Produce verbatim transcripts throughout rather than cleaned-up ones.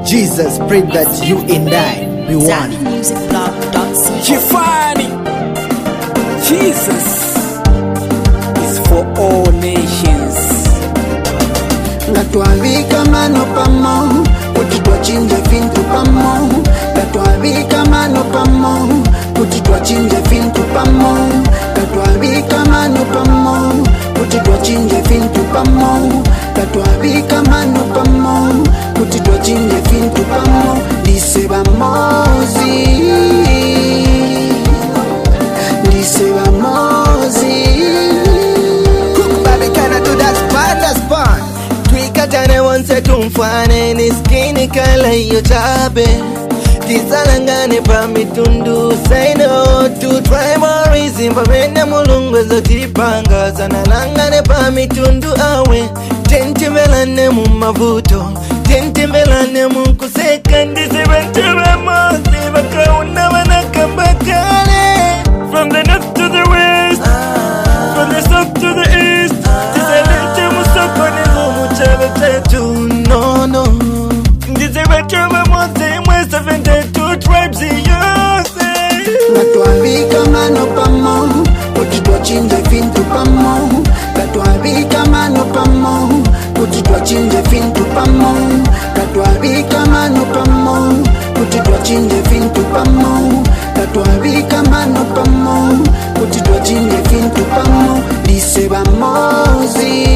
Jesus prayed that you and I be one. Kifani, Jesus is for all nations. Ngatuavika mano pamo, kutitwa chinje fintu pamo. Ngatuavika mano pamo, kutitwa chinje fintu pamo. Ngatuavika mano pamo, kutitwa chinje fintu pamo. Ngatuavika mano pamo, kutitwa chinje fintu pamo. Dise bamozi, dise bamozi. Baby, can I do that spot, that spot? Twikatane once tumfane ni skinny kala hiyo chabe. Tisalangane pa mitundu. Say no to tribalism. Pamene mulungu ezotipanga. Sanalangane pa mitundu awe. Tentimelane mu mavuto, tentimelane mu kuseka. Ndise bantuba mosi bakauna wanakambakale. From the north to the west, ah. From the south to the east, tisalete musoko nizo muchale tetu. No, no. Ndise bantuba mosi mwe seventy-two tribes yose. Ngatuavika mano pamo, kutitwa chinje fintu pamo. Ngatuavika mano pamo, kutitwa chinje fintu pamo. Ngatuavika mano pamo, kutitwa chinje fintu pamo. Ngatuavika mano pamo, kutitwa chinje fintu pamo. Dise bamozi,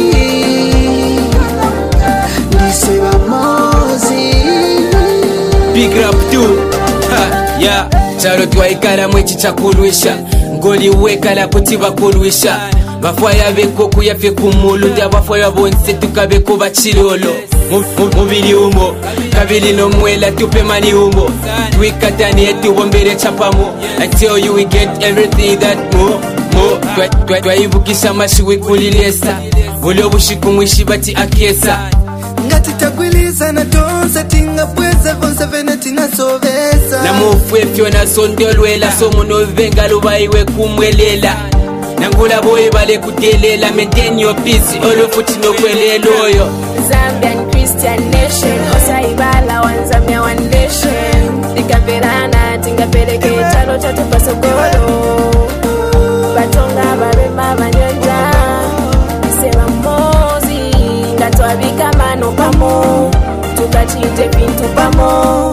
dise bamozi. Big rap too, ha, yeah. Chalo twaikala mwechi chakulwisha, ngoli wekala kuti bakulwisha. Bafaya beko kuyafe kumulu, ndabafaya bonse tukabeko bachilolo. Mubili umo, kabili no mwela tupe mani umo. Twikatani etu bombere chapamo. I tell you we get everything that more, more. Twaibukisha mashiwe kulilesa, ulo bushiku mwishi bati akesa. Ngati takwiliza na tonsa tinga pweza vonsa veneti na sovesa. Na mufwe fyo na sondolwela, somu no venga lubaiwe kumwelela. Nangula boy bale kutelela, maintain your peace, olo futi no kweleloyo. Zambian Christian nation, osaibala one Zambia one nation. Ikaperana tingapeleke chalo chatu pasogolo. Batonga babemba banyanja, sema mozi. Ngatuavika mano pamo, tukachinje pintu pamo.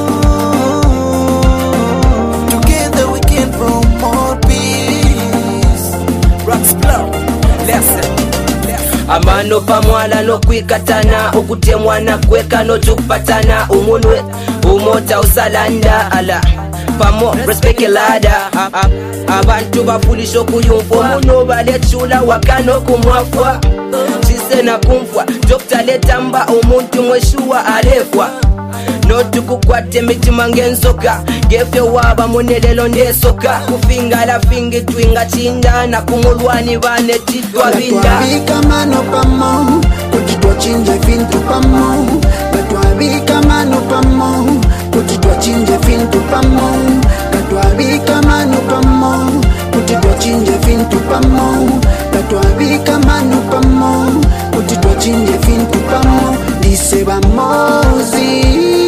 Together we can promote peace. Rocks blow, listen. Amano pamwala no kwikatana, okutemwa na kweka no tukpatana. Umunwe umota usalanda ala pamo respect lada. Abantu bafulisho kuyumfo muno balechula wakano kumwafwa. Chise na kumfwa Doctor letamba umuntu mweshuwa alefwa. No tukukwate mitima ngensoka, gefe waba monelelo ndesoka. Kufinga la fingi twinga chinda na kumulwani bane titwa binda. Ngatuavika mano pamo, kutitwa chinje fintu pamo. Ngatuavika mano pamo, kutitwa chinje fintu pamo. Ngatuavika mano pamo, kutitwa chinje fintu pamo. Ngatuavika mano pamo, kutitwa chinje fintu pamo. Dise bamozi,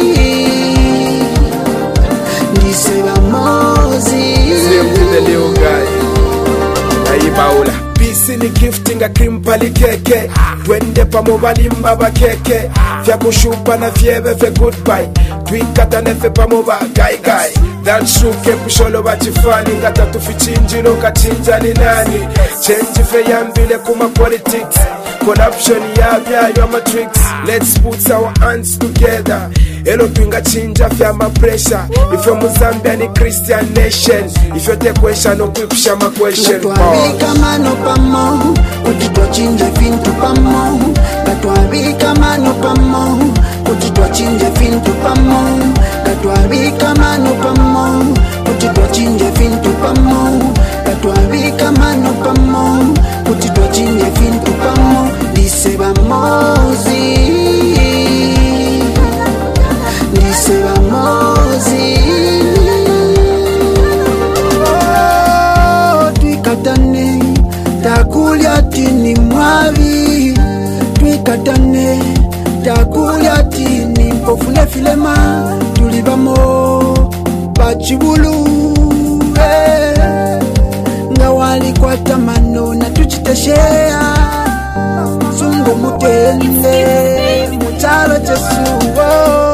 dise bamozi. Same to the little guy, Aibaula. Peace ni gifting a krimpali keke. Twende pamo balimba ba keke. Fya kushupa na fiebe fe goodbye. Twikata nefe pamo ba gai gai. That's true kepu sholo bachifani. Ngata tufichinjino kachinja ni nani. Change fe yambile kuma politics. Corruption ya vya yo matrix. Let's put our hands together. Elo twinga chinja fya ma pressure. If you're Mozambian ni Christian nation. If you take question no quick ma question. Ngatuavika mano pamo, kutitwa chinje fintu pamo. Ngatuavika mano pamo, kutitwa chinje fintu pamo. Ngatuavika mano pamo, kutitwa chinje fintu pamo. Ngatuavika mano pamo, kutitwa chinje fintu pamo. Dise bamozi, dise bamozi. Oh, twikatane, takulia tini mwavi. Twikatane, takulia tini mpo ofune filema tulibamo bachibulu eh. Nga walikwata mano na tuchiteshea sungu mutende mutalo chesuwo.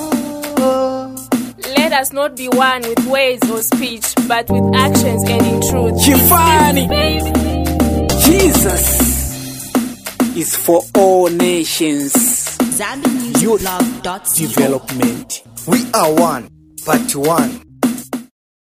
Let us not be one with words or speech, but with actions and in truth. Chifani. Jesus is for all nations. Zambi Music Blog dot co. Development. We are one, but one.